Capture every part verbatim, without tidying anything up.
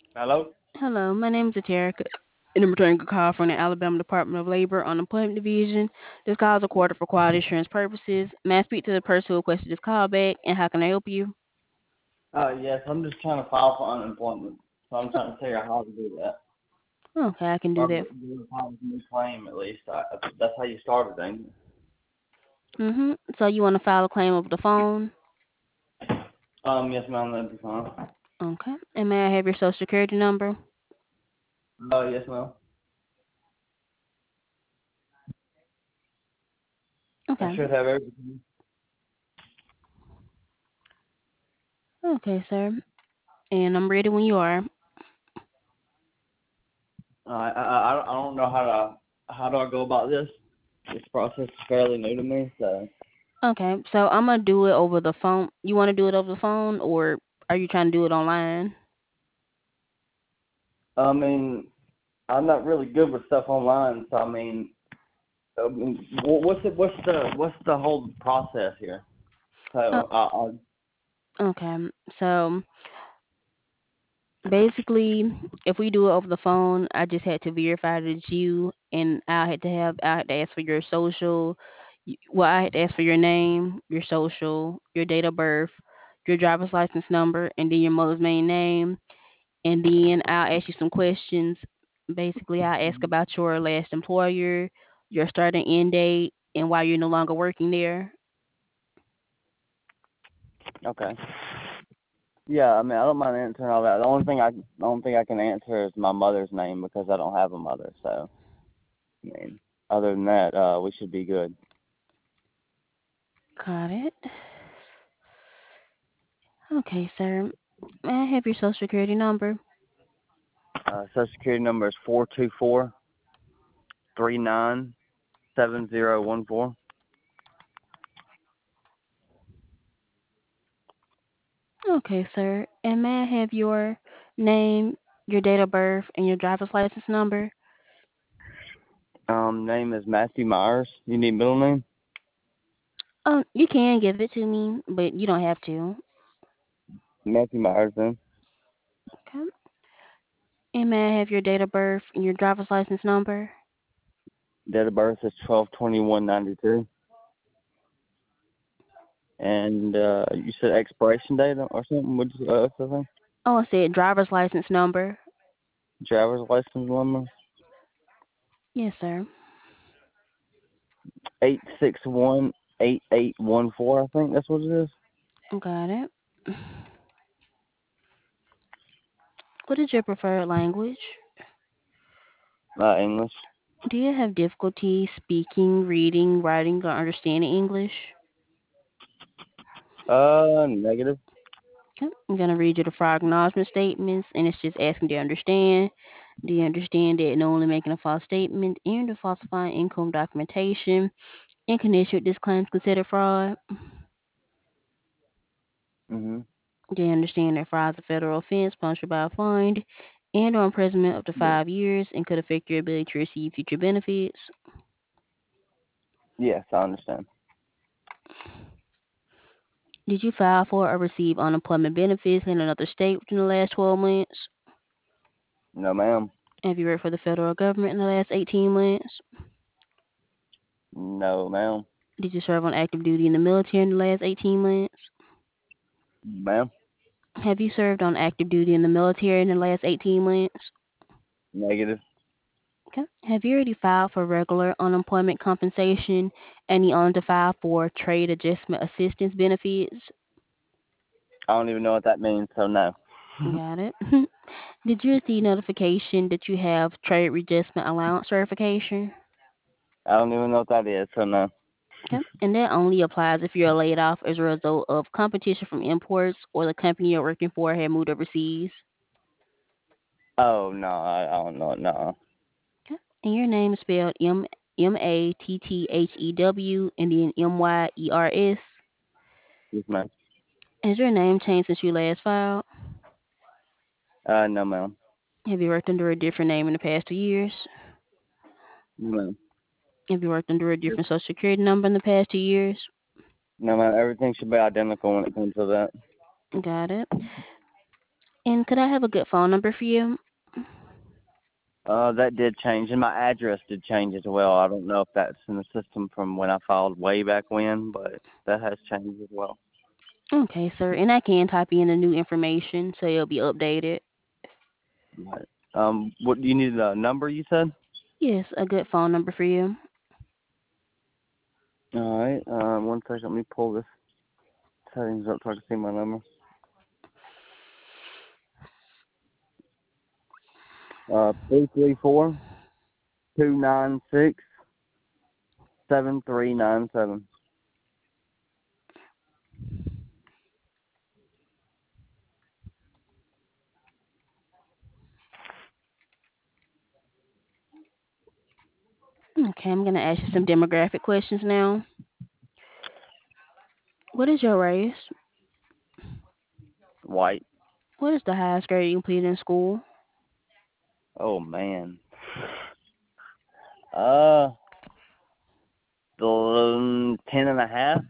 Hello? Hello, my name is Aterica, and I'm returning a call from the Alabama Department of Labor Unemployment Division. This call is recorded for quality assurance purposes. May I speak to the person who requested this call back, and how can I help you? Uh, yes, I'm just trying to file for unemployment. So I'm trying to figure out how to do that. Okay, I can do Or that. do a file a new claim at least. I, that's how you started, ain't it? Mm-hmm. So you want to file a claim over the phone? Um, yes, ma'am, that'd be fine. Okay. And may I have your social security number? Uh, yes, ma'am. I Okay. should have everything. Okay, sir. And I'm ready when you are. Uh, I, I, I don't know how to, how do I go about this? This process is fairly new to me, so. Okay, so I'm gonna do it over the phone. You want to do it over the phone, or are you trying to do it online? I mean, I'm not really good with stuff online, so I mean, I mean, wh- what's the, what's the, what's the whole process here? Uh, So, I, I, okay, so basically, if we do it over the phone, I just had to verify that it's you, and I had to have I had to ask for your social. y- Well, I had to ask for your name, your social, your date of birth, your driver's license number, and then your mother's main name, and then I'll ask you some questions. Basically, I'll ask about your last employer, your start and end date, and why you're no longer working there. okay. Yeah, I mean, I don't mind answering all that. The only thing I, the only thing I can answer is my mother's name because I don't have a mother. So, I mean, other than that, uh, we should be good. Got it. Okay, sir. May I have your social security number? Uh, Social Security number is four two four three nine seven zero one four. Okay, sir. And may I have your name, your date of birth, and your driver's license number? Um, name is Matthew Myers. You need middle name? Um, you can give it to me, but you don't have to. Matthew Myers then. Okay. And may I have your date of birth and your driver's license number? Date of birth is twelve twenty one ninety two. And uh, you said expiration date or something? What'd you, uh, what's the thing? Oh, I said driver's license number. Driver's license number Yes, sir. eight six one eight eight one four. I think that's what it is. Got it. What is your preferred language? Uh, English. Do you have difficulty speaking, reading, writing, or understanding English? Uh, negative. Okay. I'm going to read you the fraud acknowledgement statements, and it's just asking, do you understand? Do you understand that knowingly making a false statement and or falsifying income documentation in connection with this claim is considered fraud? Mhm. Do you understand that fraud is a federal offense punishable by a fine and or imprisonment up to Yeah. five years and could affect your ability to receive future benefits? Yes, I understand. Did you file for or receive unemployment benefits in another state within the last twelve months? No, ma'am. Have you worked for the federal government in the last eighteen months? No, ma'am. Did you serve on active duty in the military in the last eighteen months? Ma'am. Have you served on active duty in the military in the last eighteen months? Negative. Okay. Have you already filed for regular unemployment compensation and you on to file for trade adjustment assistance benefits? I don't even know what that means, so no. Got it. Did you receive notification that you have trade adjustment allowance certification? I don't even know what that is, so no. Okay. And that only applies if you're laid off as a result of competition from imports or the company you're working for had moved overseas. Oh no, I, I don't know. No. Okay. And your name is spelled M M A T T H E W and then M Y E R S. Yes, ma'am. Has your name changed since you last filed? Uh, no, ma'am. Have you worked under a different name in the past two years? No, ma'am. Have you worked under a different social security number in the past two years? No, ma'am. Everything should be identical when it comes to that. Got it. And could I have a good phone number for you? Uh, that did change, and my address did change as well. I don't know if that's in the system from when I filed way back when, but that has changed as well. Okay, sir. And I can type in the new information so it'll be updated. Right. Um, what do you need a number? You said. Yes, a good phone number for you. All right. Um, one second. Let me pull this settings up so I can see my number. Uh, three three four two nine six seven three nine seven. Okay, I'm gonna ask you some demographic questions now. What is your race? White. What is the highest grade you completed in school? Oh man. Uh, the um, ten and a half,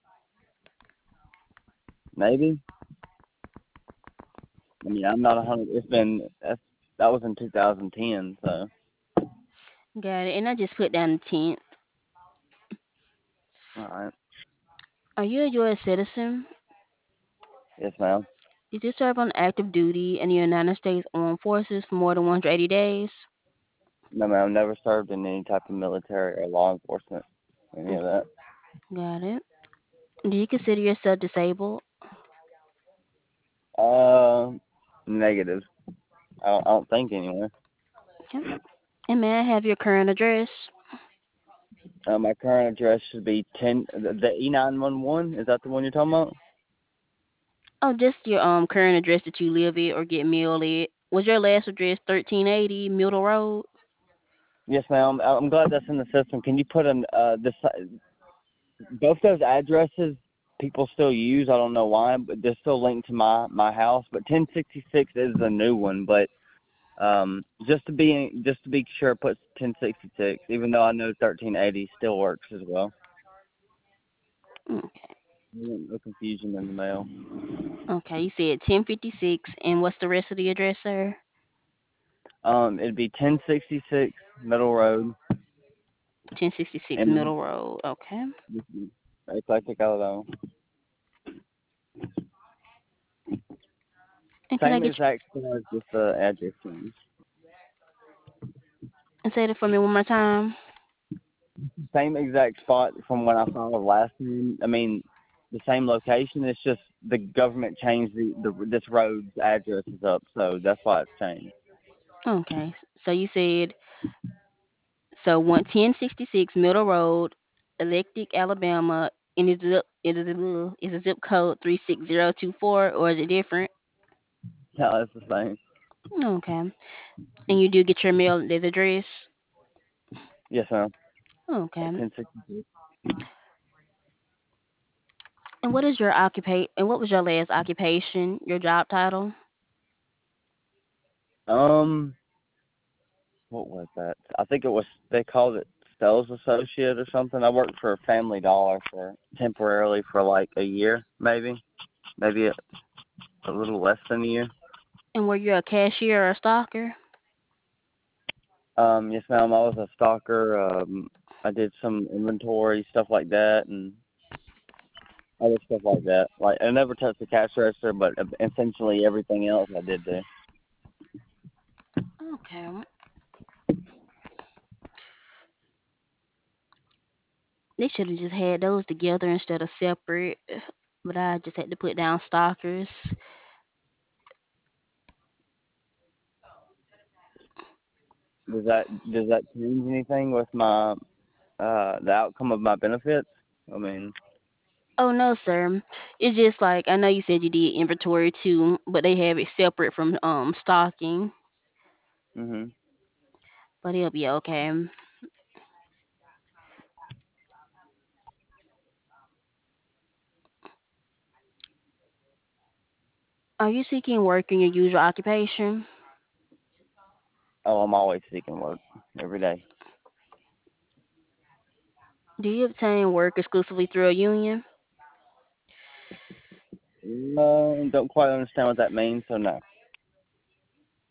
maybe. I mean, I'm not a hundred. It's been that's that was in two thousand ten. So, Got it. And I just put down the tenth. all right. Are you a U S citizen? Yes, ma'am. Did you serve on active duty in the United States Armed Forces for more than one hundred eighty days? No, ma'am. Never served in any type of military or law enforcement. Any of that. Got it. Do you consider yourself disabled? Uh, negative. I don't, I don't think anyway. Okay. And may I have your current address? Uh, my current address should be ten. The, the E nine one one. Is that the one you're talking about? Oh, just your um current address that you live at or get mail at. Was your last address thirteen eighty Middle Road? Yes, ma'am. I- I'm glad that's in the system. Can you put in uh this both those addresses people still use? I don't know why, but they're still linked to my my house. But ten sixty-six is the new one. But um, just to be just to be sure, put ten sixty-six. Even though I know thirteen eighty still works as well. Okay. No confusion in the mail. Okay, you said ten fifty-six, and what's the rest of the address, sir? Um, it'd be ten sixty-six Middle Road, ten sixty-six and Middle Road. Okay. Eclectic, Alabama. And can I Same get you exact spot, just the address change. and say that for me one more time? Same exact spot from when I filed last time. I mean, the same location. It's just the government changed the, the this road's address is up, so that's why it's changed. Okay. So you said so one ten sixty six Middle Road, Electric, Alabama, and is it is it is a zip code three six zero two four or is it different? No, it's the same. Okay. And you do get your mail at the address? Yes, ma'am. At Okay. ten sixty-six. And what is your occupation? And what was your last occupation? Your job title? Um, what was that? I think it was they called it sales associate or something. I worked for Family Dollar for temporarily for like a year, maybe, maybe a, a little less than a year. And were you a cashier or a stalker? Um, yes, ma'am. I was a stalker. Um, I did some inventory stuff like that, and other stuff like that. Like I never touched the cash register, but essentially everything else I did do. Okay. They should have just had those together instead of separate. But I just had to put down stalkers. Does that does that change anything with my uh the outcome of my benefits? I mean, Oh no, sir. It's just like I know you said you did inventory too, but they have it separate from um stocking. mhm. But it'll be okay. Are you seeking work in your usual occupation? Oh, I'm always seeking work every day. Do you obtain work exclusively through a union? No, don't quite understand what that means, so no.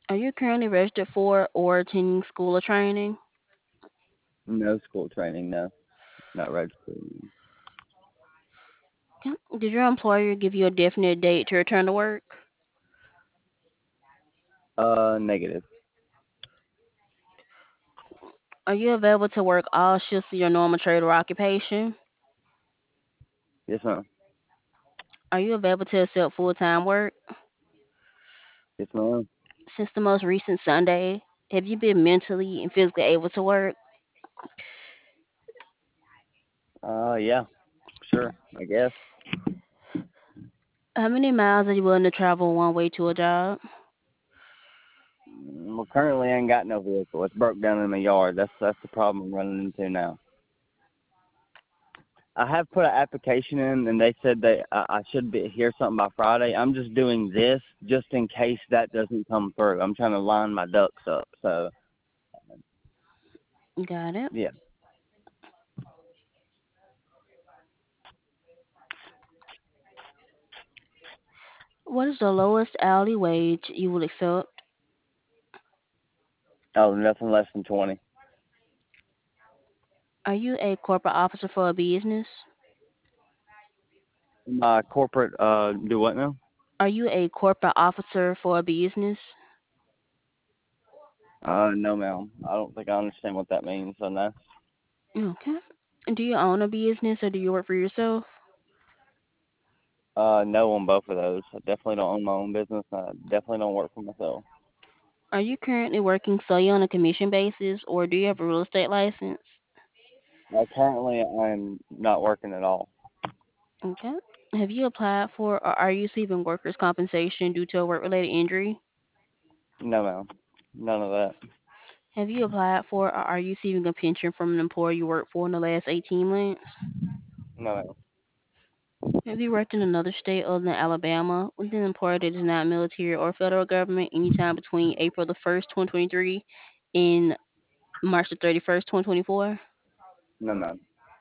Are you currently registered for or attending school or training? No school training, no, not registered. Okay. Did your employer give you a definite date to return to work? Uh, negative. Are you available to work all shifts of your normal trade or occupation? Yes, ma'am. Are you available to accept full time work? Yes, ma'am. Since the most recent Sunday, have you been mentally and physically able to work? Uh, yeah, sure, I guess. How many miles are you willing to travel one way to a job? Mm, Well, currently I ain't got no vehicle. It's broke down in my yard. That's that's the problem I'm running into now. I have put an application in, and they said that I, I should be hear something by Friday. I'm just doing this just in case that doesn't come through. I'm trying to line my ducks up. So Got it. yeah. What is the lowest hourly wage you will accept? Oh, nothing less than twenty. Are you a corporate officer for a business? My corporate uh do what now? Are you a corporate officer for a business? Uh, no, ma'am. I don't think I understand what that means. So no. Okay. Do you own a business or do you work for yourself? Uh, no on both of those. I definitely don't own my own business. I definitely don't work for myself. Are you currently working solely on a commission basis or do you have a real estate license? Uh, currently, I'm not working at all. Okay. Have you applied for or are you receiving workers' compensation due to a work related injury? No, ma'am. None of that. Have you applied for or are you receiving a pension from an employer you worked for in the last eighteen months? No, ma'am. Have you worked in another state other than Alabama with an employer that is not military or federal government anytime between April the first, twenty twenty-three and March the thirty-first, twenty twenty-four? No, ma'am.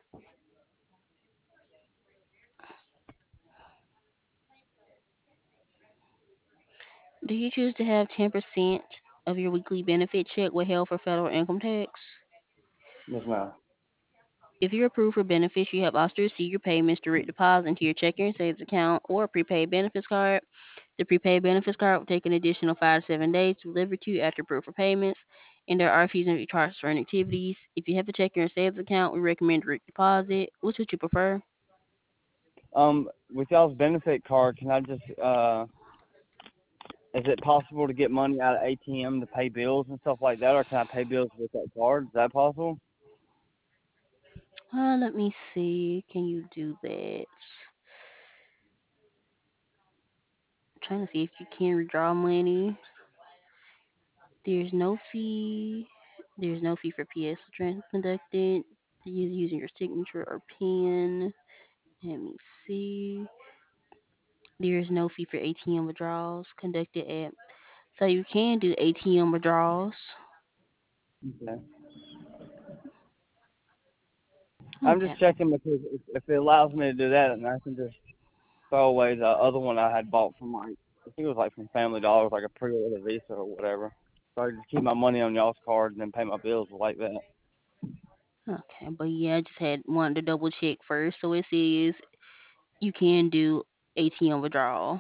Do you choose to have ten percent of your weekly benefit check withheld for federal income tax? Yes, ma'am. If you're approved for benefits, you have also received your payments direct deposit into your checking and savings account or a prepaid benefits card. The prepaid benefits card will take an additional five to seven days to deliver to you after approved for payments, and there are fees and charges for certain activities. If you have a checking or savings account, we recommend direct deposit. Which would you prefer? Um, with y'all's benefit card, can I just uh, is it possible to get money out of A T M to pay bills and stuff like that, or can I pay bills with that card? Is that possible? Uh, let me see. Can you do that? I'm trying to see if you can withdraw money. There's no fee. There's no fee for P S trans conducted. You using your signature or pen. Let me see. There's no fee for A T M withdrawals conducted at. So you can do A T M withdrawals. Okay. I'm Okay. just checking because if, if it allows me to do that, then I can just throw away the other one I had bought from like I think it was like from Family Dollar, like a pre-order Visa or whatever. So I just keep my money on y'all's card and then pay my bills like that. Okay. But yeah, I just had wanted to double check first. So it says you can do A T M withdrawal.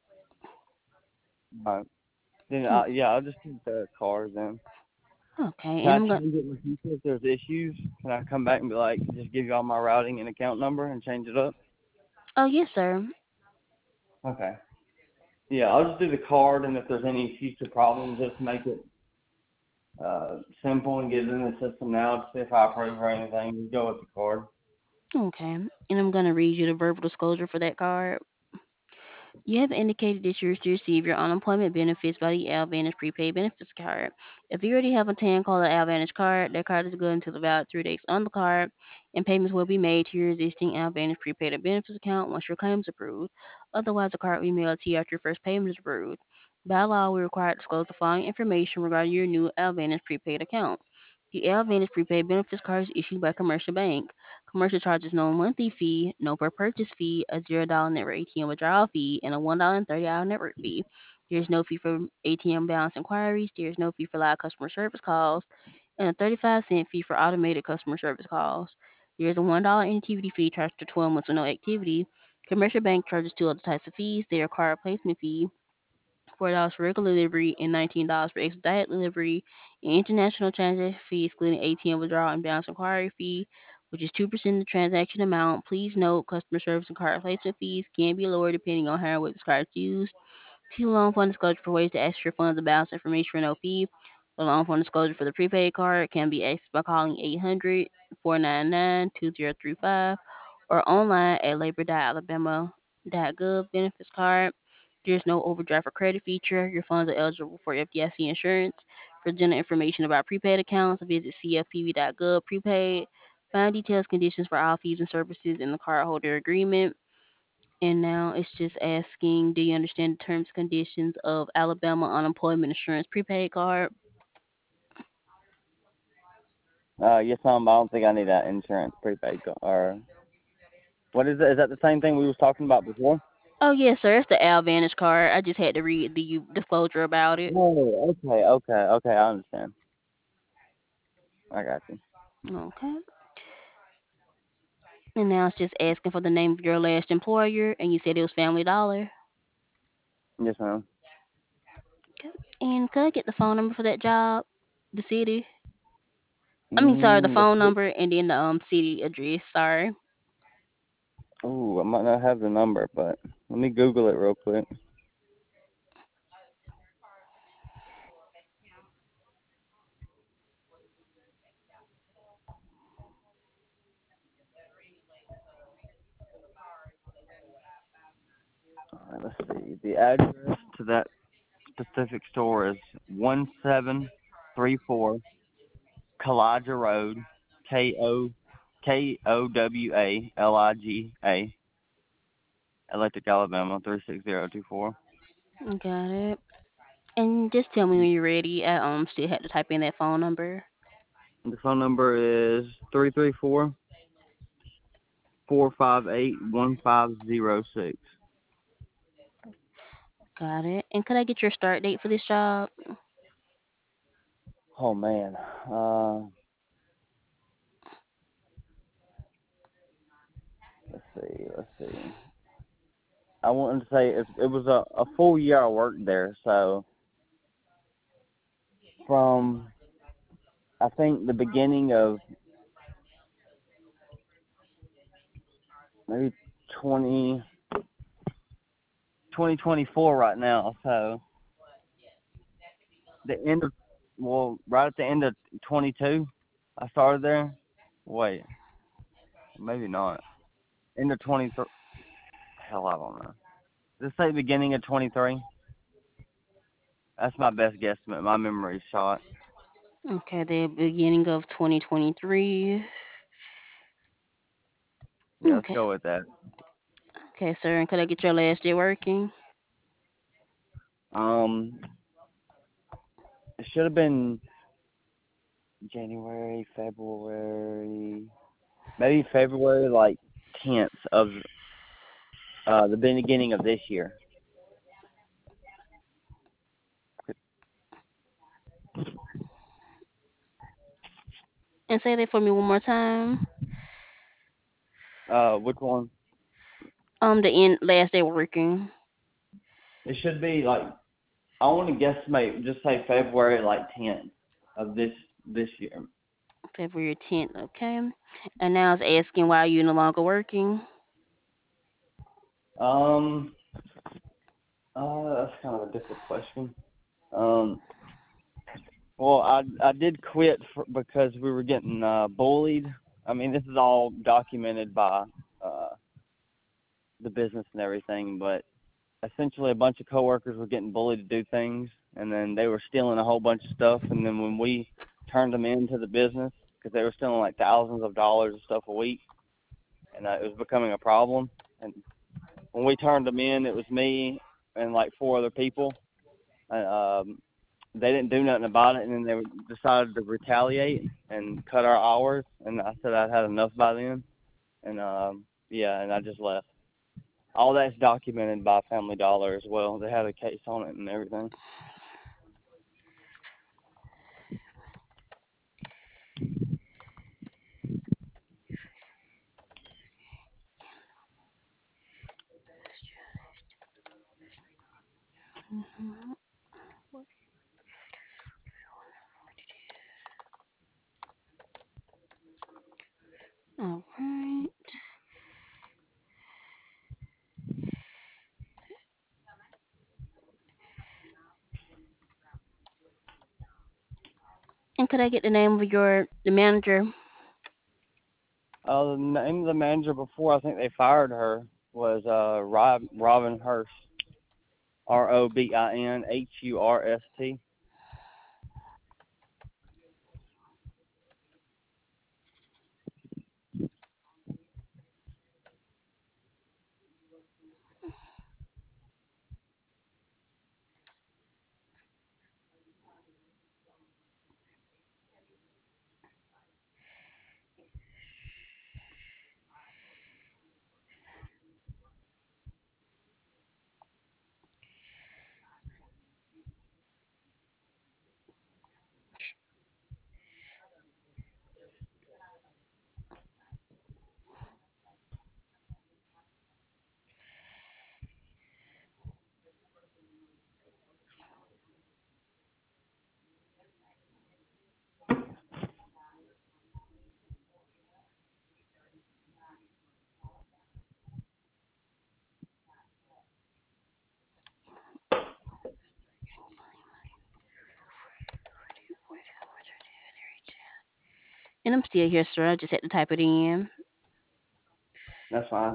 Right. Then Hmm. I, yeah, I'll just keep the card then. Okay. Can And I I'm going. change it in the future if there's issues? Can I come back and be like, just give y'all my routing and account number and change it up? Oh yes, sir. Okay. Yeah, I'll just do the card, and if there's any future problems, just make it uh, simple and get it in the system now to see if I approve or anything. Just go with the card. Okay. And I'm gonna read you the verbal disclosure for that card. You have indicated that you wish to receive your unemployment benefits by the Advantage prepaid benefits card. If you already have a tan called the Advantage card, that card is good until about three days on the card, and payments will be made to your existing Advantage prepaid benefits account once your claim is approved. Otherwise, the card will be mailed to you after your first payment is approved. By law, we require to disclose the following information regarding your new Advantage prepaid account. The Advantage prepaid benefits card is issued by Commercial Bank. Commercial charges no monthly fee, no per purchase fee, a zero dollar network A T M withdrawal fee, and a one dollar and thirty hour network fee. There's no fee for A T M balance inquiries. There's no fee for live customer service calls, and a thirty-five cent fee for automated customer service calls. There's a one dollar activity fee charged for twelve months with no activity. Commercial bank charges two other types of fees. They are card placement fee, four dollars for regular delivery, and nineteen dollars for expedite delivery. An international transaction fee, excluding A T M withdrawal and balance inquiry fee, which is two percent of the transaction amount. Please note, customer service and card placement fees can be lower depending on how and what the card is used. See loan fund disclosure for ways to access your funds and balance information for no fee. The loan fund disclosure for the prepaid card can be accessed by calling eight hundred, four nine nine, two zero three five or online at labor dot alabama dot gov benefits card. There's no overdraft or credit feature. Your funds are eligible for F D I C insurance. For general information about prepaid accounts, visit c f p b dot gov prepaid. Find details, conditions for all fees and services in the cardholder agreement. And now it's just asking, do you understand the terms and conditions of Alabama Unemployment Insurance Prepaid Card? Uh, yes, ma'am. I don't think I need that insurance prepaid card. Or what is it? Is that the same thing we was talking about before? Oh, yes, sir. It's the Alvantage card. I just had to read the disclosure about it. Oh, okay, okay, okay. I understand. I got you. Okay. And now it's just asking for the name of your last employer, and you said it was Family Dollar. Yes, ma'am. Okay. And could I get the phone number for that job? The city? I mean, sorry, the Mm, phone the, number and then the um city address. Sorry. ooh, I might not have the number, but let me Google it real quick. All right, let's see. The address to that specific store is one seven three four Kalijah Road, K O K O W A L I G A, Electric, Alabama three six zero two four. Got it. And just tell me when you're ready. I um still had to type in that phone number. The phone number is three three four four five eight one five zero six. Got it. And could I get your start date for this job? Oh man. Uh, let's see. Let's see. I wanted to say it, it was a, a full year I worked there. So from I think the beginning of maybe twenty twenty twenty four right now. So the end of well, right at the end of twenty two, I started there. Wait, maybe not. End of twenty three. Hell, I don't know. Let's say beginning of twenty three. That's my best guesstimate. My memory's shot. Okay, the beginning of twenty twenty-three. Yeah, let's Okay. go with that. Okay, sir. And could I get your last day working? Um, it should have been January, February, maybe February like tenth of uh the beginning of this year. And say that for me one more time. Uh, which one? Um, the end last day working, It should be like I want to guesstimate. Just say February like tenth of this this year. February tenth. Okay. And now it's asking why you no longer working. Um, uh, that's kind of a difficult question. Um, well, I I did quit for, because we were getting uh, bullied. I mean, this is all documented by uh, the business and everything, but essentially a bunch of coworkers were getting bullied to do things, and then they were stealing a whole bunch of stuff. And then when we turned them into the business, because they were stealing like thousands of dollars of stuff a week, and uh, it was becoming a problem. And when we turned them in, it was me and like four other people. And, um, they didn't do nothing about it, and then they decided to retaliate and cut our hours. And I said I'd had enough by then, and um, yeah, and I just left. all that's documented by Family Dollar as well. They have a case on it and everything. Mhm. All right. And could I get the name of your the manager? Uh, the name of the manager before I think they fired her was uh Rob, Robin Hurst. R O B I N H U R S T. And I'm still here, sir. I just had to type it in. That's fine.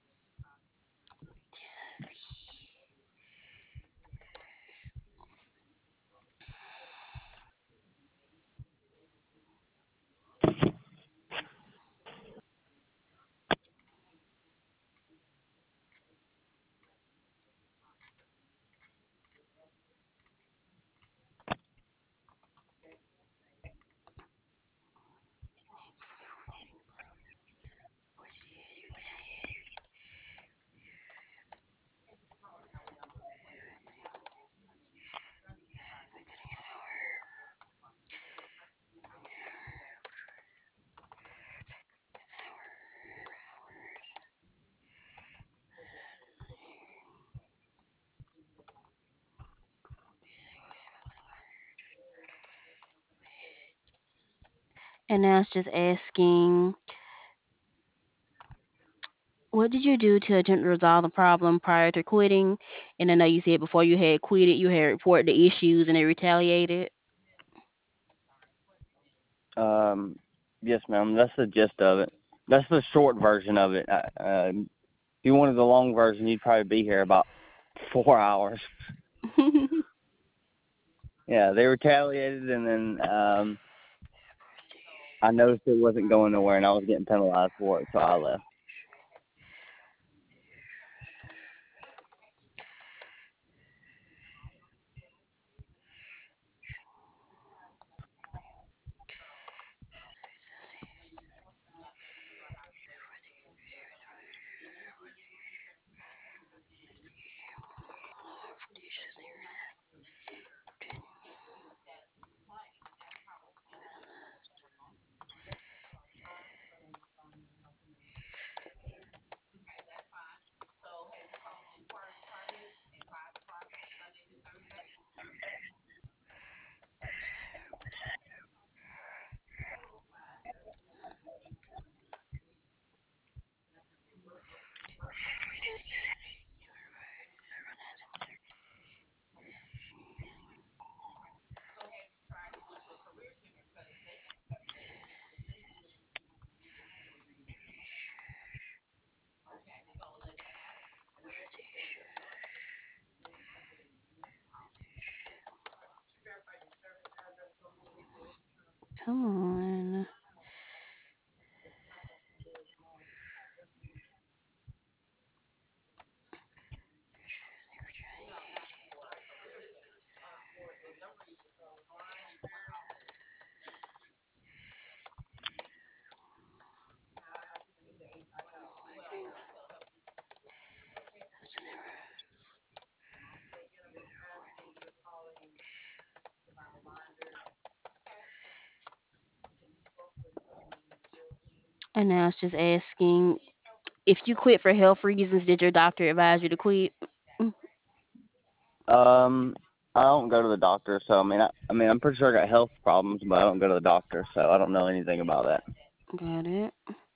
And now it's just asking, what did you do to attempt to resolve the problem prior to quitting? And I know you said before you had quitted, you had reported the issues and they retaliated. Um, yes, ma'am. That's the gist of it. That's the short version of it. Uh, um, if you wanted the long version, you'd probably be here about four hours. Yeah, they retaliated, and then um, I noticed it wasn't going nowhere, and I was getting penalized for it, so I left. Come on. And now it's just asking if you quit for health reasons. Did your doctor advise you to quit? Mm, Um, I don't go to the doctor, so I mean, I, I mean, I'm pretty sure I got health problems, but I don't go to the doctor, so I don't know anything about that. got it.